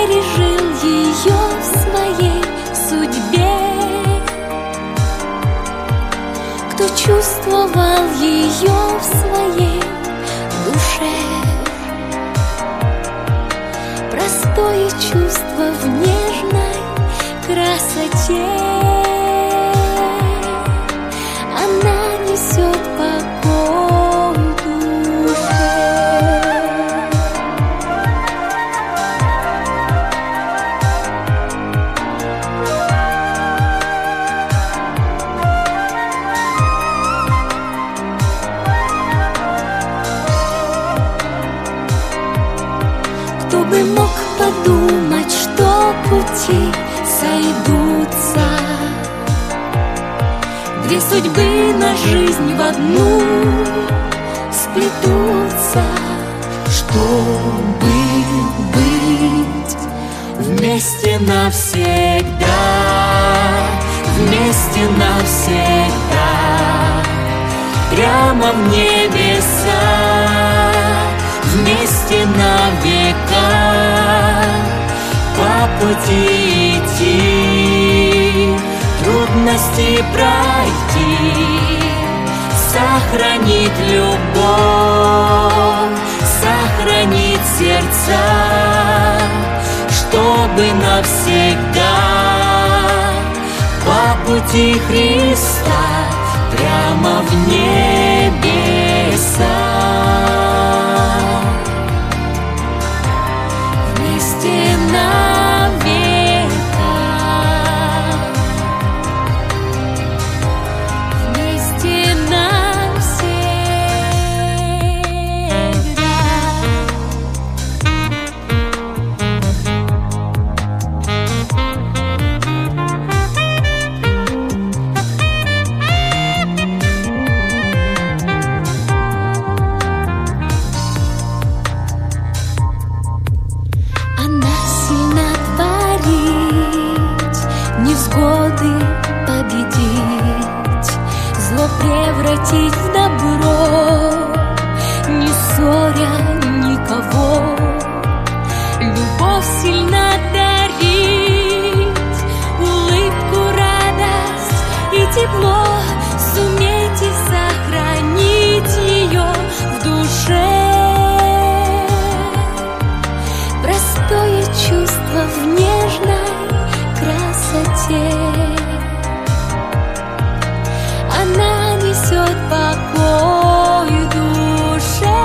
пережил ее в своей судьбе, кто чувствовал ее в своей душе. Простое чувство в нежной красоте, она несет покой душе. Кто бы мог подумать, что пути сойдутся, две судьбы на жизнь в одну сплетутся, чтобы быть вместе навсегда, вместе навсегда, прямо в небеса, вместе на века, по пути идти, трудности пройти, сохранить любовь, сохранить сердца, чтобы навсегда по пути Христа прямо в небеса. Вместе на века, вместе навсегда. Она сильна творить, невзгоды победить, зло превратить в добро, не ссоря никого. Любовь сильна дарить, улыбку, радость и тепло. Сумейте сохранить ее в душе. Простое чувство в нежной красоте, она несет покой душе.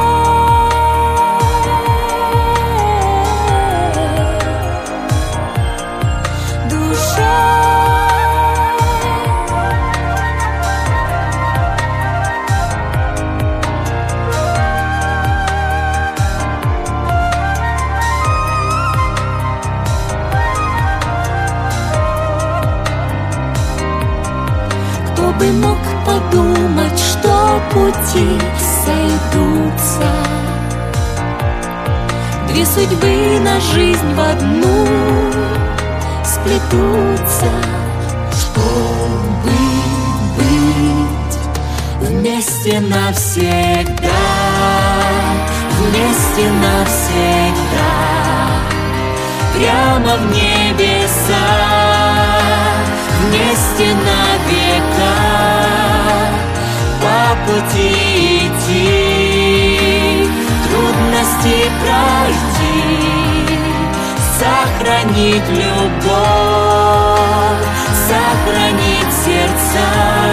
Душе. Кто бы мог подумать, что пути сойдутся, две судьбы на жизнь в одну сплетутся, чтобы быть вместе навсегда, вместе навсегда, прямо в небеса, вместе на века, по пути идти, трудности пройти, сохранить любовь, сохранить сердца,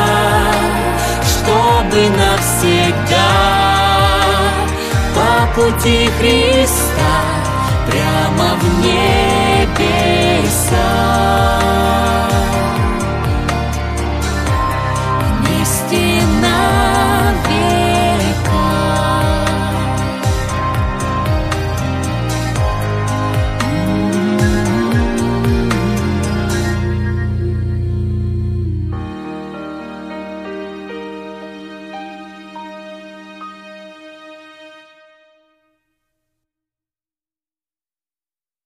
чтобы навсегда по пути Христа прямо в небеса.